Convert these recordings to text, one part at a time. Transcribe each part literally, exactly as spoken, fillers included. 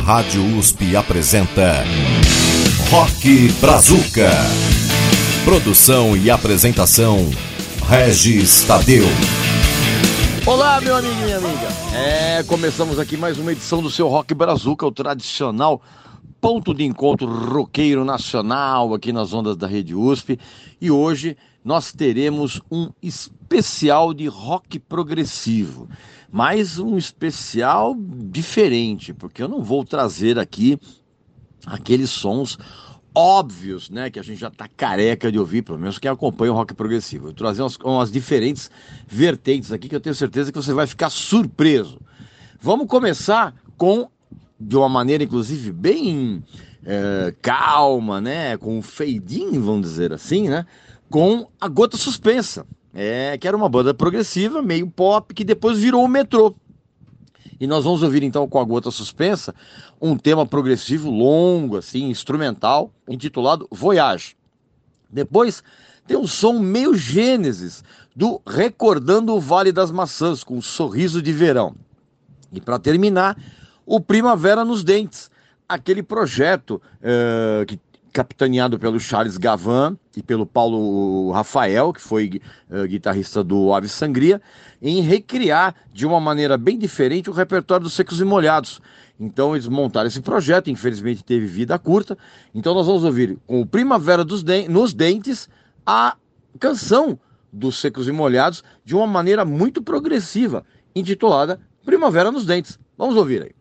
Rádio U S P apresenta Rock Brazuca. Produção e apresentação, Regis Tadeu. Olá, meu amigo e minha amiga. É, começamos aqui mais uma edição do seu Rock Brazuca, o tradicional ponto de encontro roqueiro nacional aqui nas ondas da Rede U S P. E hoje nós teremos um especial de rock progressivo, mas um especial diferente, porque eu não vou trazer aqui aqueles sons óbvios, né, que a gente já tá careca de ouvir, pelo menos quem acompanha o rock progressivo. Eu vou trazer umas, umas diferentes vertentes aqui que eu tenho certeza que você vai ficar surpreso. Vamos começar com, de uma maneira inclusive bem é, calma, né, com um fade-in, vamos dizer assim, né, com a Gota Suspensa, é, que era uma banda progressiva, meio pop, que depois virou o Metrô. E nós vamos ouvir então com a Gota Suspensa um tema progressivo longo, assim, instrumental, intitulado Voyage. Depois tem um som meio Gênesis do Recordando o Vale das Maçãs, com um sorriso de verão. E para terminar, o Primavera nos Dentes, aquele projeto uh, que, capitaneado pelo Charles Gavan e pelo Paulo Rafael, que foi uh, guitarrista do Ave Sangria, em recriar de uma maneira bem diferente o repertório dos Secos e Molhados. Então eles montaram esse projeto, infelizmente teve vida curta. Então nós vamos ouvir com o Primavera dos Den- nos Dentes a canção dos Secos e Molhados de uma maneira muito progressiva, intitulada Primavera nos Dentes. Vamos ouvir aí.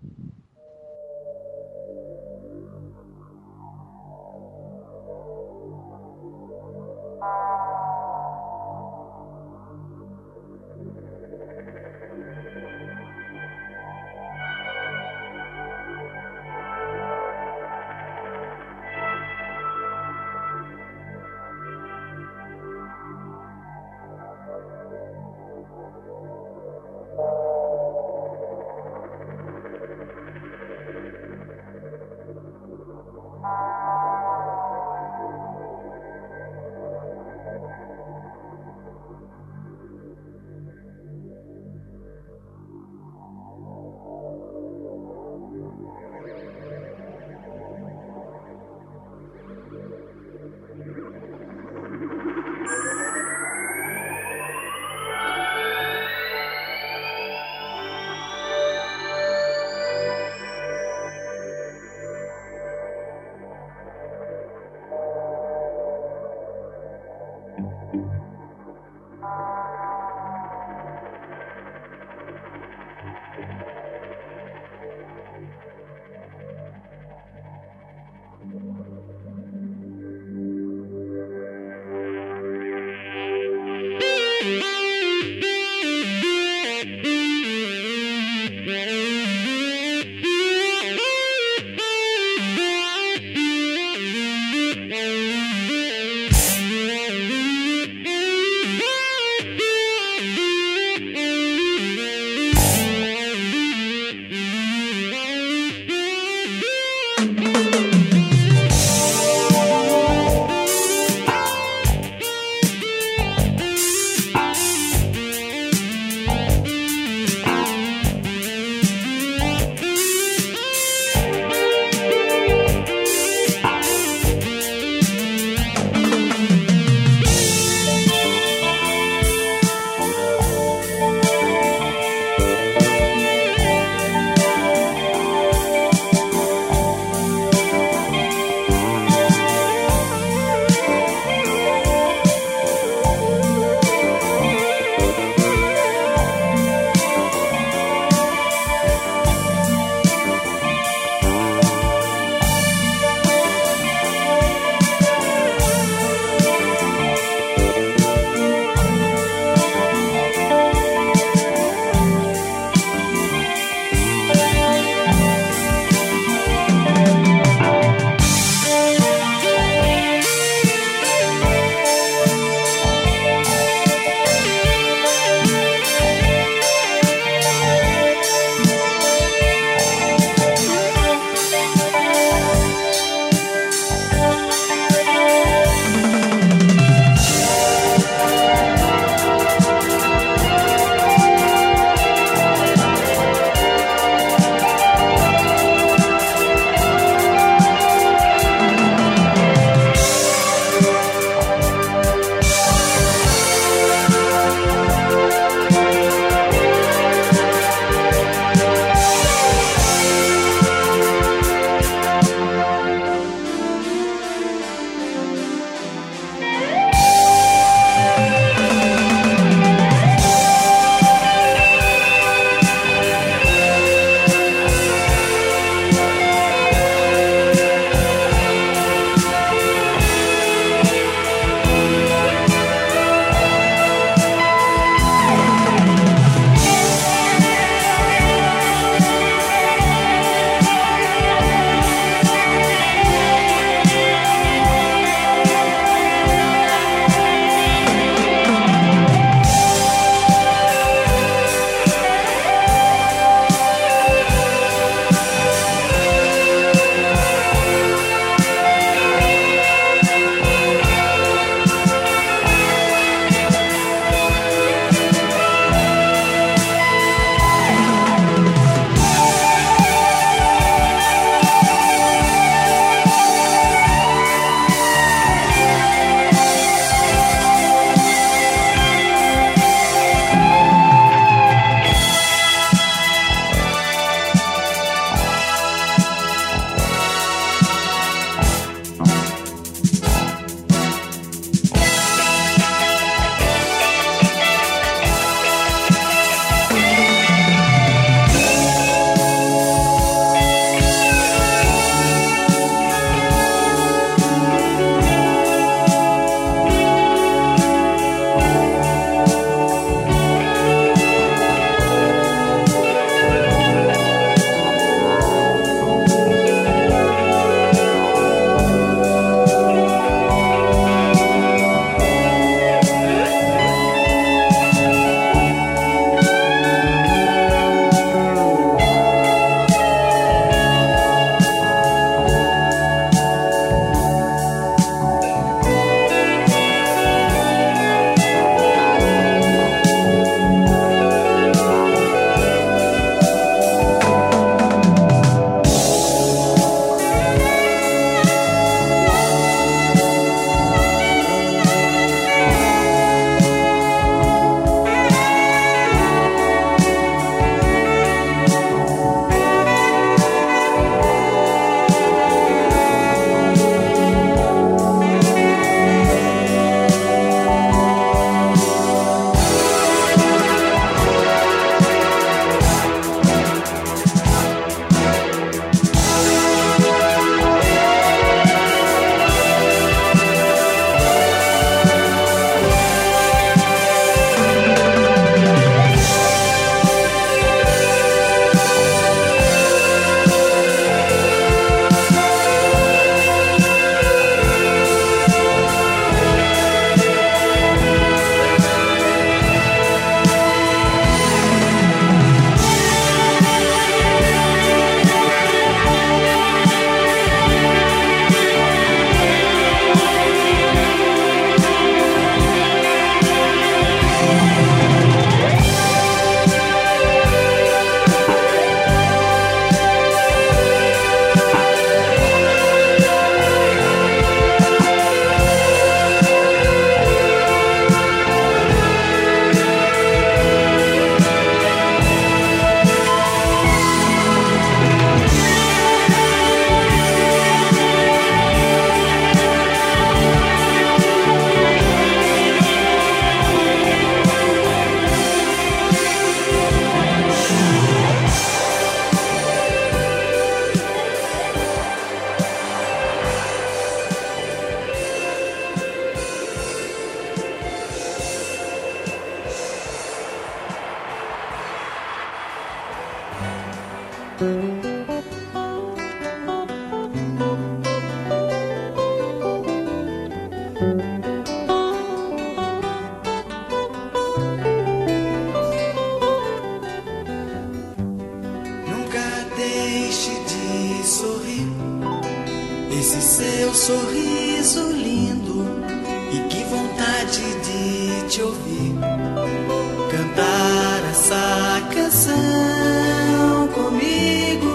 Esse seu sorriso lindo, e que vontade de te ouvir cantar essa canção comigo,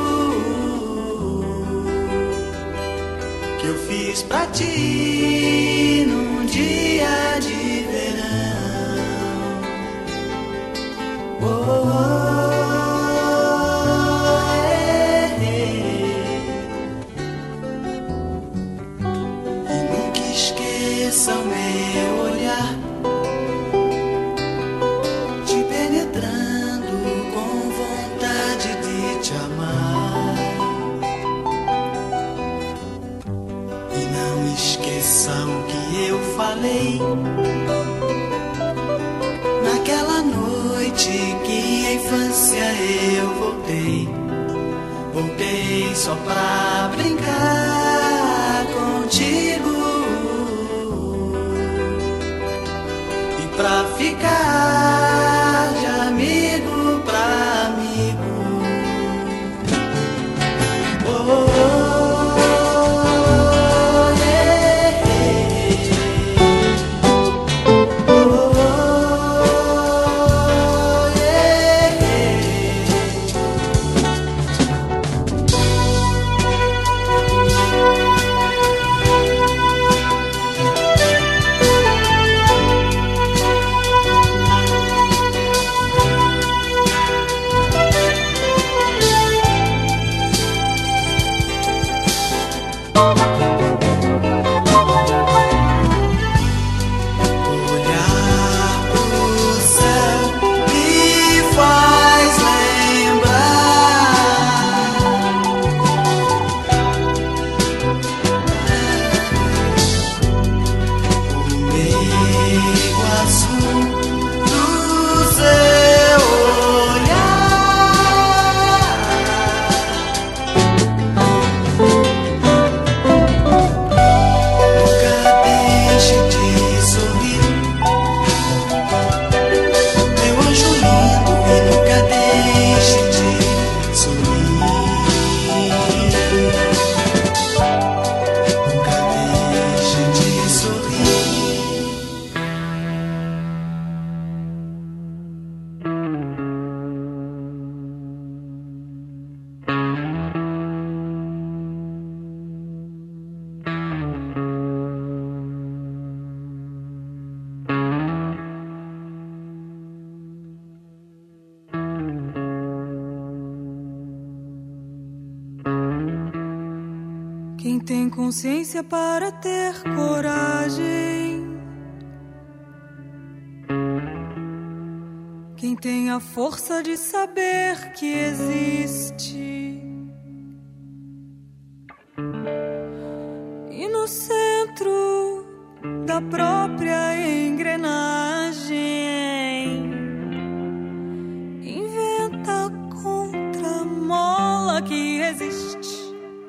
que eu fiz pra ti num dia de verão. Oh, oh. Esqueça o meu olhar, te penetrando com vontade de te amar. E não esqueça o que eu falei naquela noite que a infância eu voltei. Voltei só pra brincar contigo, pra ficar de amigo pra amigo. Oh, oh, oh, yeah, yeah. Oh, oh, yeah, Quem tem consciência para ter coragem, quem tem a força de saber que existe, e no centro da própria engrenagem inventa a contramola que resiste.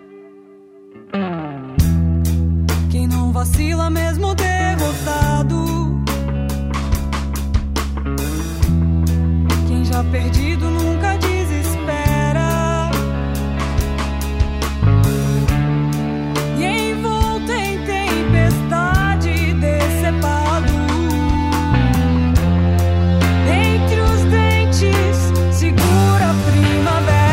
Quem não vacila mesmo derrotado, quem já perdido nunca desespera, e envolto em tempestade decepado, entre os dentes segura a primavera.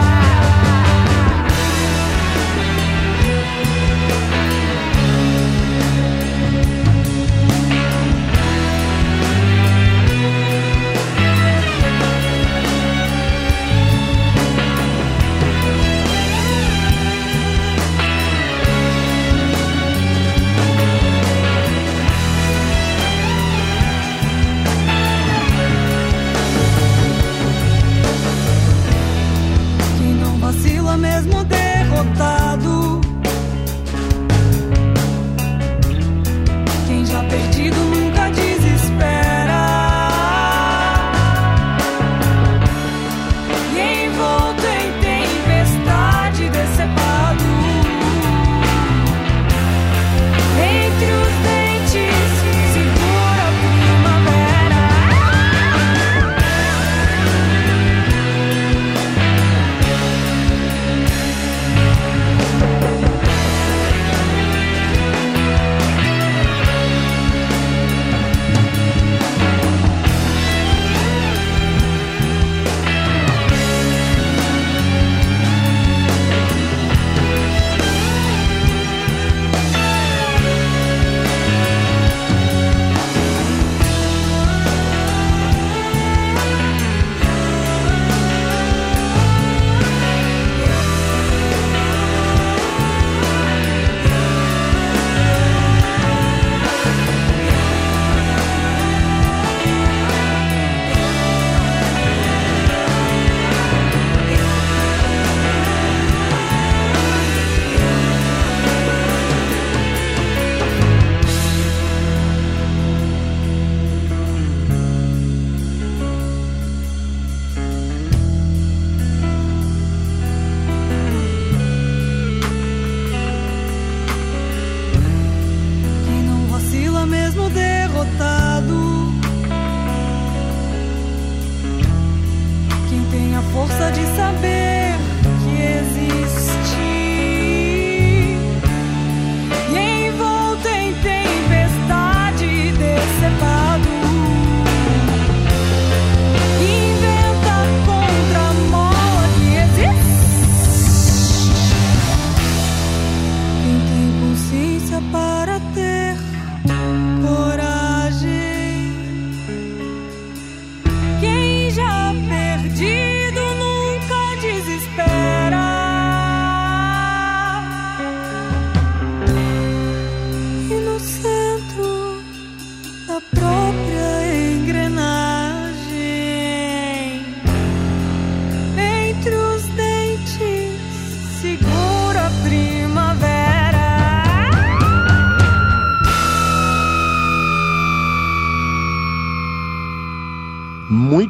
Mesmo derrotado, quem já perdido nunca desespera, e envolto em tempestade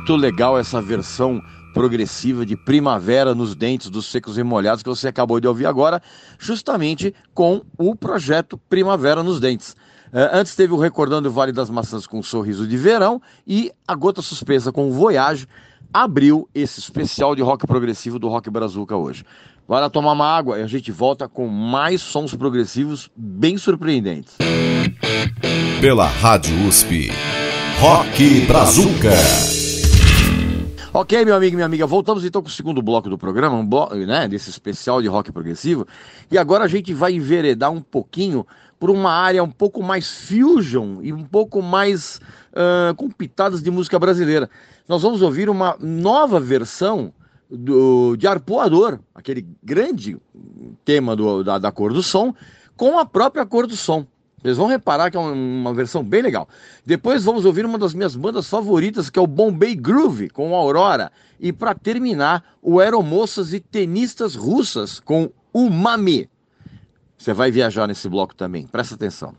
Muito legal essa versão progressiva de Primavera nos Dentes dos Secos e Molhados que você acabou de ouvir agora, justamente com o projeto Primavera nos Dentes. Uh, antes teve o Recordando o Vale das Maçãs com um Sorriso de Verão e a Gota Suspensa com o Voyage abriu esse especial de rock progressivo do Rock Brazuca hoje. Vai lá tomar uma água e a gente volta com mais sons progressivos bem surpreendentes. Pela Rádio U S P, Rock Brazuca. Ok, meu amigo e minha amiga, voltamos então com o segundo bloco do programa, um bloco, né, desse especial de rock progressivo, e agora a gente vai enveredar um pouquinho por uma área um pouco mais fusion e um pouco mais uh, com pitadas de música brasileira. Nós vamos ouvir uma nova versão do, de Arpoador, aquele grande tema do, da, da Cor do Som, com a própria Cor do Som. Vocês vão reparar que é uma versão bem legal. Depois vamos ouvir uma das minhas bandas favoritas, que é o Bombay Groove, com o Aurora. E para terminar, o Aeromoças e Tenistas Russas, com o Mami. Você vai viajar nesse bloco também, presta atenção.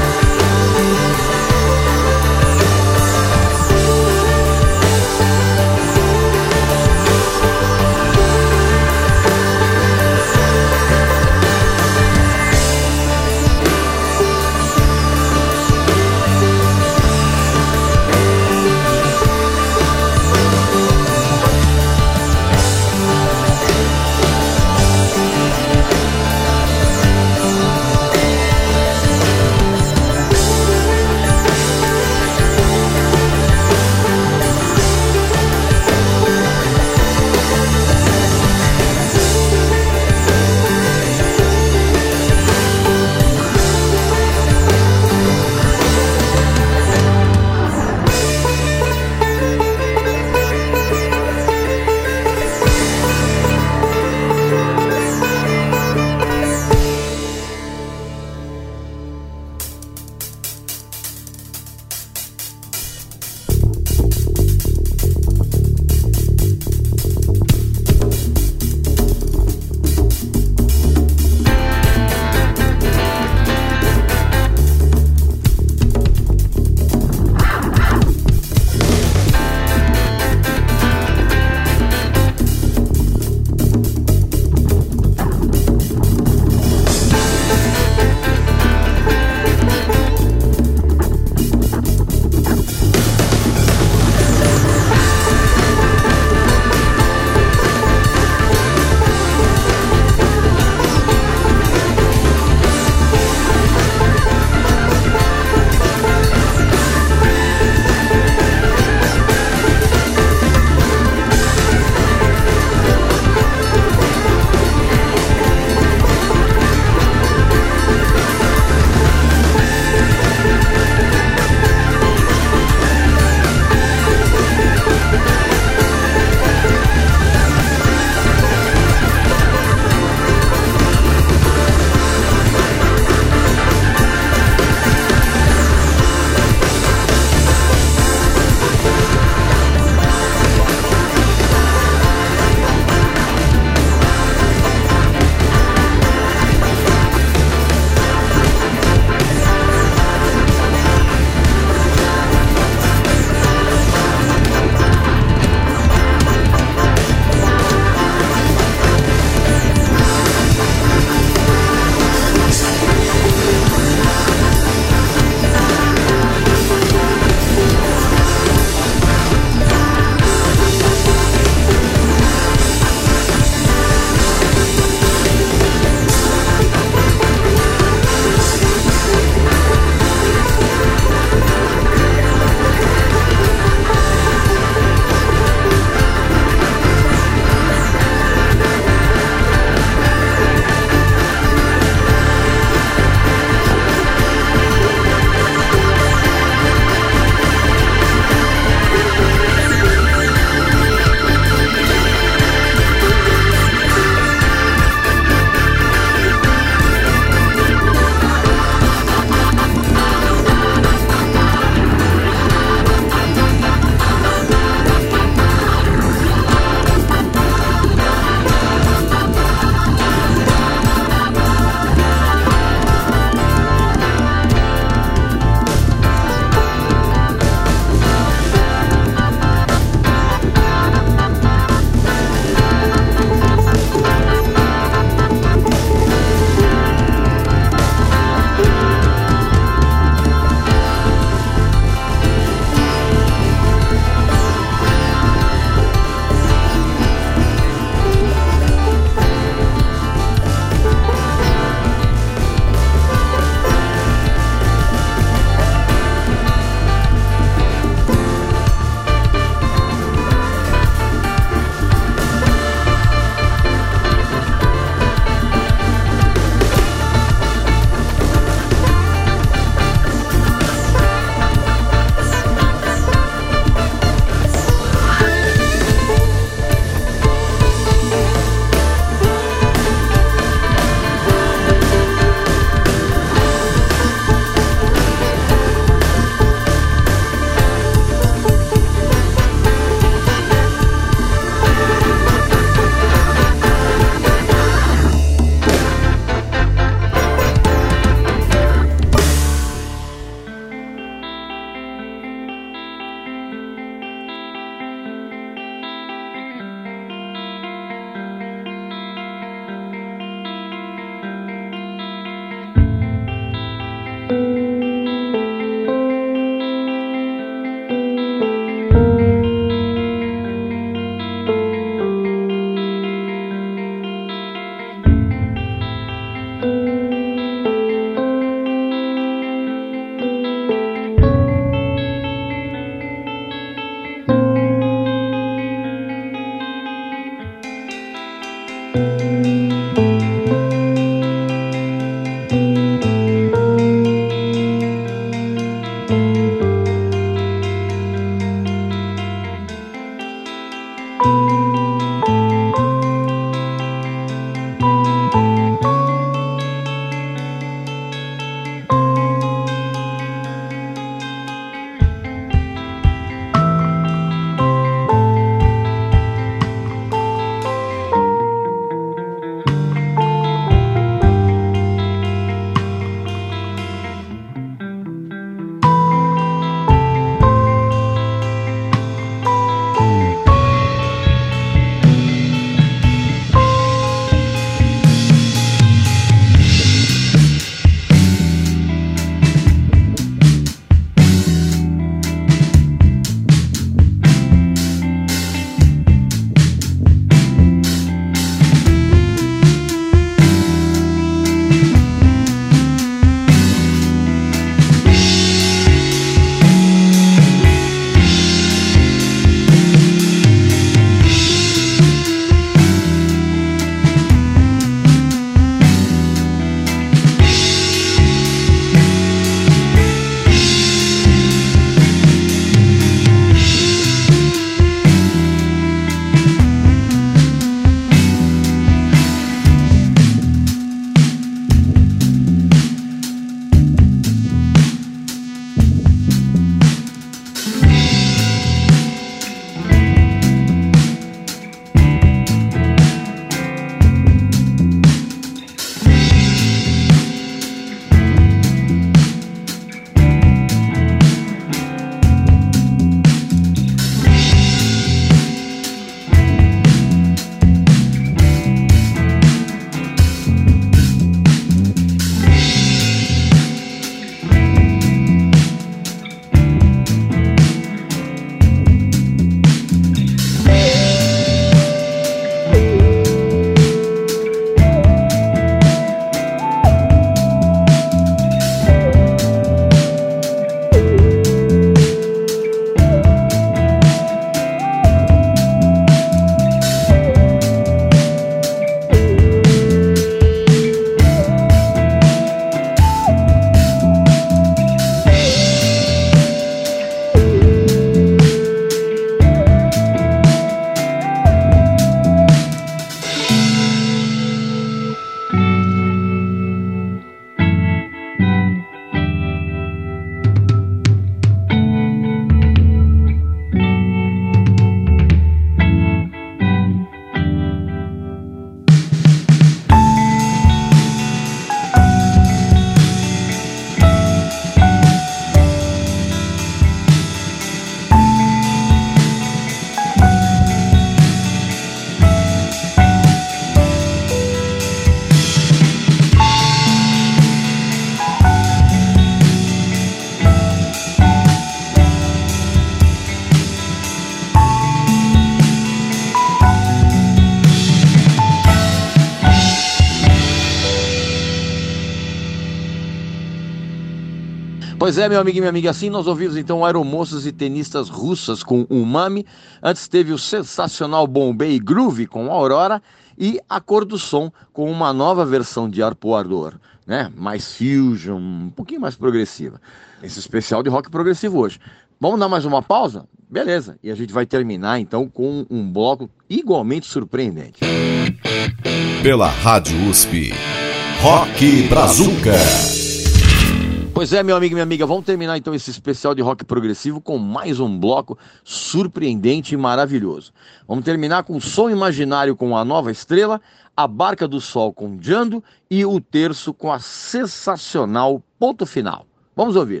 Pois é, meu amigo e minha amiga, assim nós ouvimos então aeromoças e tenistas russas com Umami. Antes teve o sensacional Bombay Groove com Aurora e A Cor do Som com uma nova versão de Arpoador, né? Mais fusion, um pouquinho mais progressiva. Esse especial de rock progressivo hoje. Vamos dar mais uma pausa? Beleza, e a gente vai terminar então com um bloco igualmente surpreendente. Pela Rádio U S P, Rock Brazuca. Pois é, meu amigo e minha amiga, vamos terminar então esse especial de rock progressivo com mais um bloco surpreendente e maravilhoso. Vamos terminar com Som Imaginário com A Nova Estrela, A Barca do Sol com Jando e o terço com a sensacional Ponto Final. Vamos ouvir.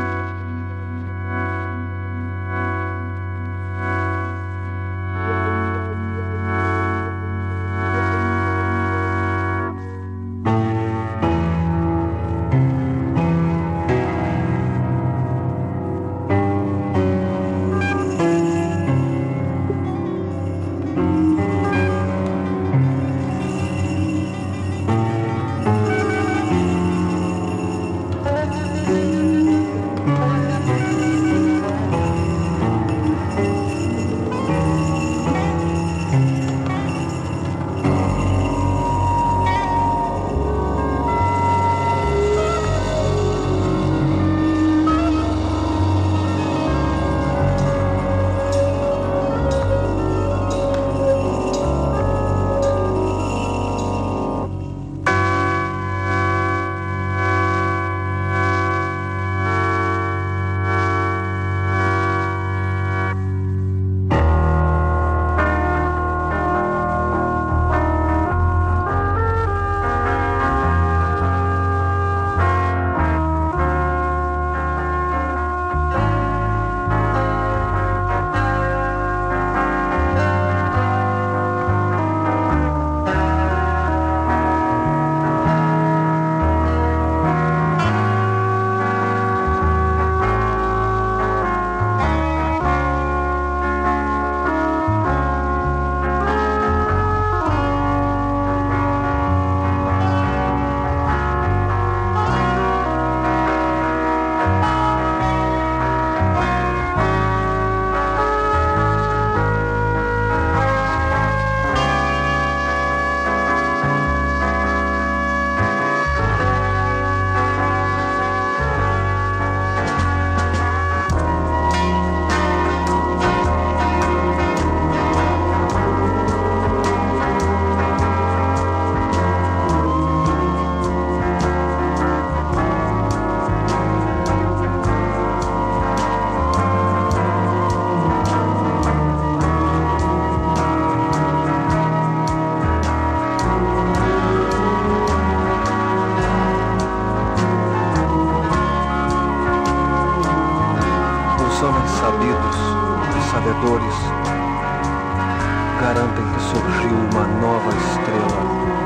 garantem que surgiu uma nova estrela.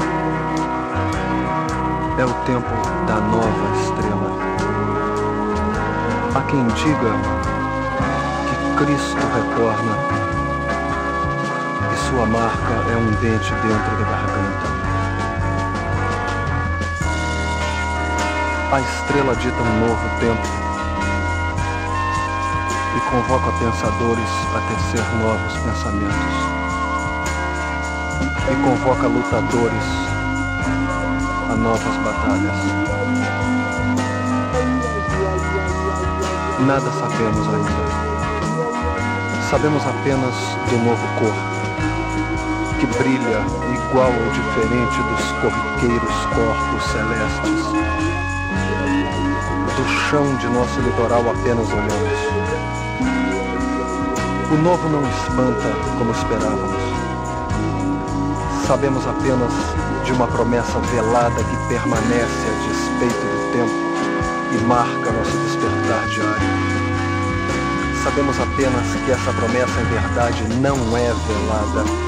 É o tempo da nova estrela. Há quem diga que Cristo retorna e sua marca é um dente dentro da garganta. A estrela dita um novo tempo e convoca pensadores a tecer novos pensamentos. E convoca lutadores a novas batalhas. Nada sabemos ainda. Sabemos apenas do novo corpo, que brilha igual ou diferente dos corriqueiros corpos celestes. Do chão de nosso litoral apenas olhamos. O novo não espanta como esperávamos. Sabemos apenas de uma promessa velada que permanece a despeito do tempo e marca nosso despertar diário. Sabemos apenas que essa promessa em verdade não é velada.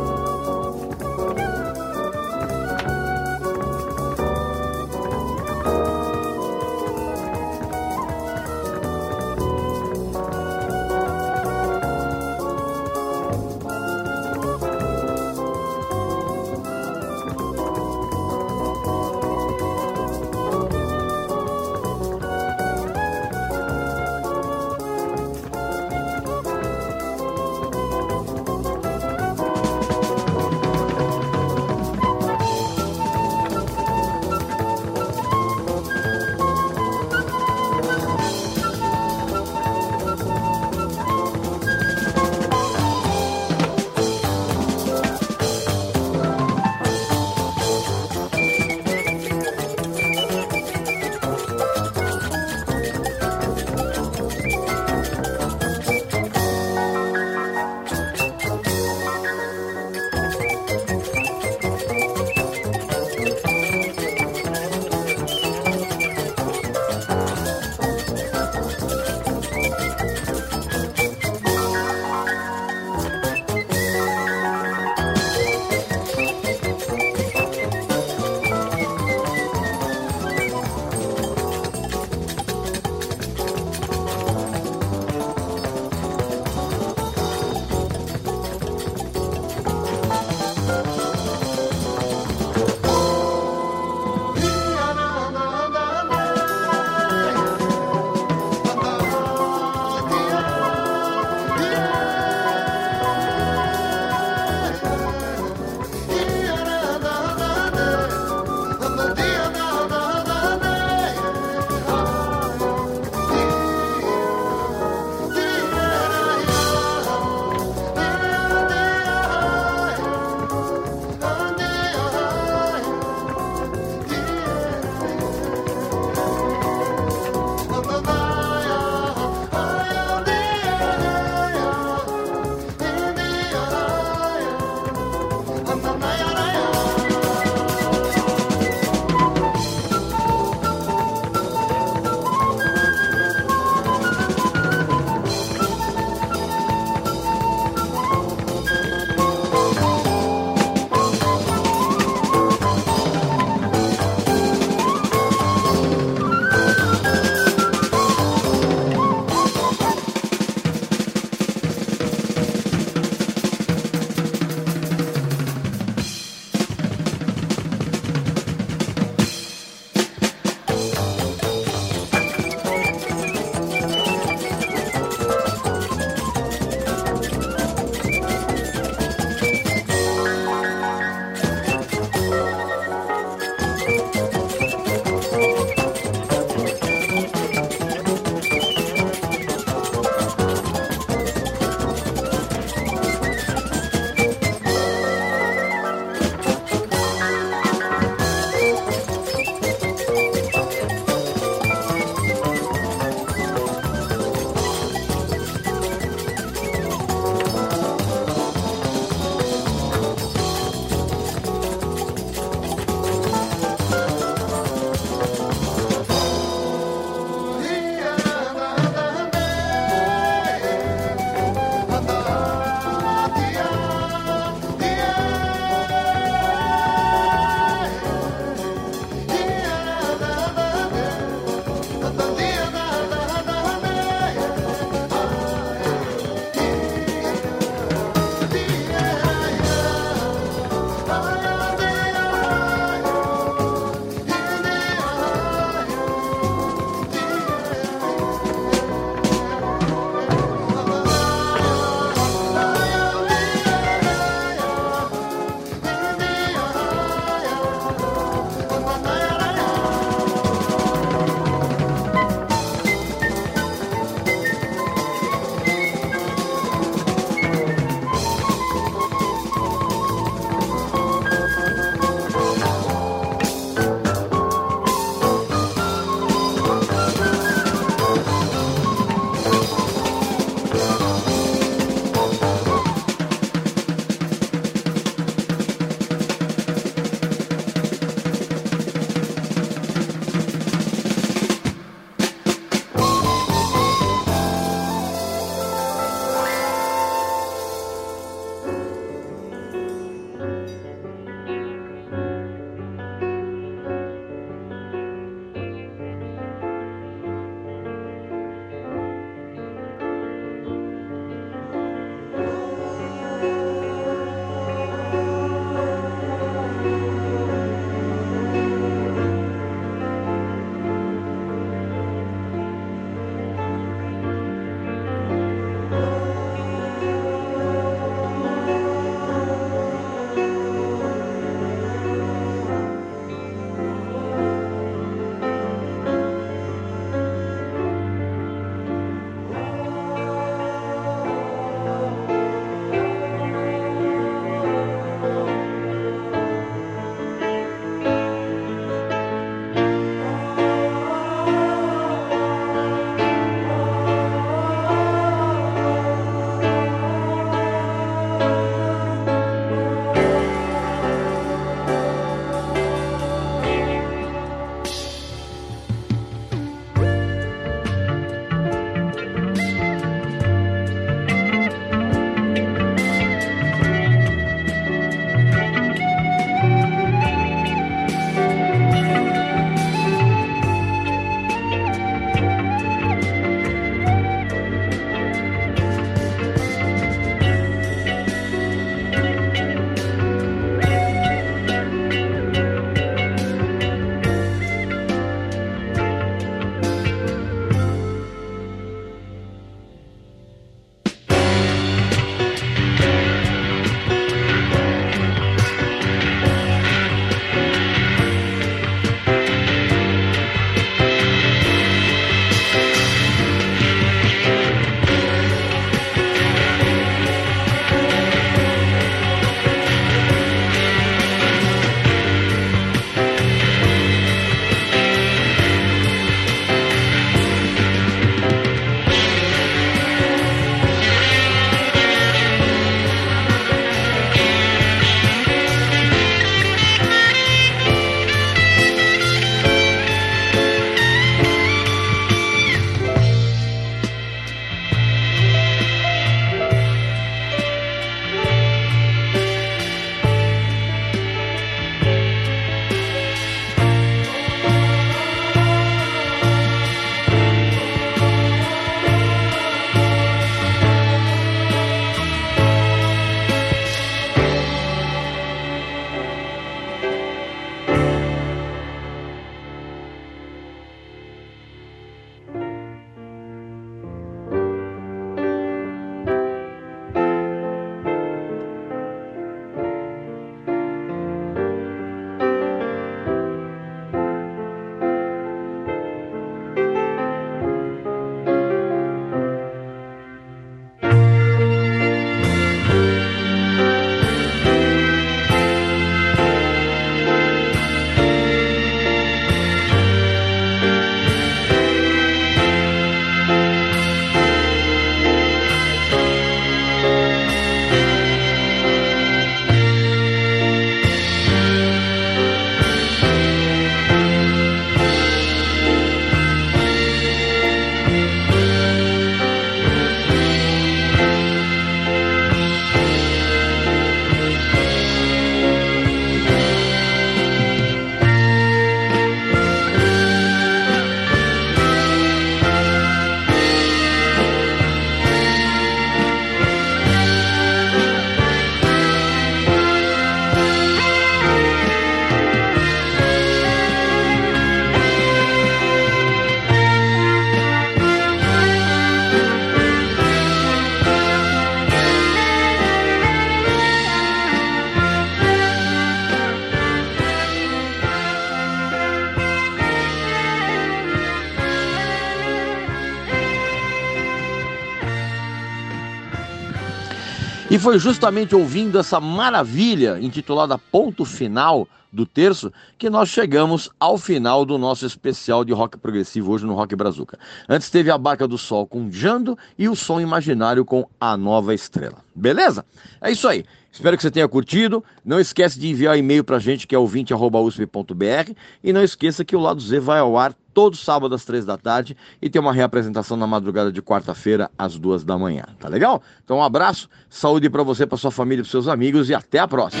E foi justamente ouvindo essa maravilha intitulada Ponto Final do Terço que nós chegamos ao final do nosso especial de rock progressivo hoje no Rock Brazuca. Antes teve a Barca do Sol com Jando e o Som Imaginário com A Nova Estrela. Beleza? É isso aí. Espero que você tenha curtido. Não esquece de enviar e-mail pra gente, que é ouvinte arroba u s p ponto b r. E não esqueça que o Lado Z vai ao ar todo sábado às três da tarde e tem uma reapresentação na madrugada de quarta-feira às duas da manhã. Tá legal? Então um abraço, saúde pra você, pra sua família, pros seus amigos e até a próxima.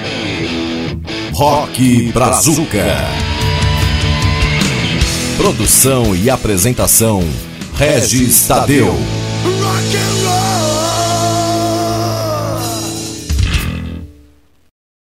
Rock Brazuca. Produção e apresentação Regis Tadeu. Rock and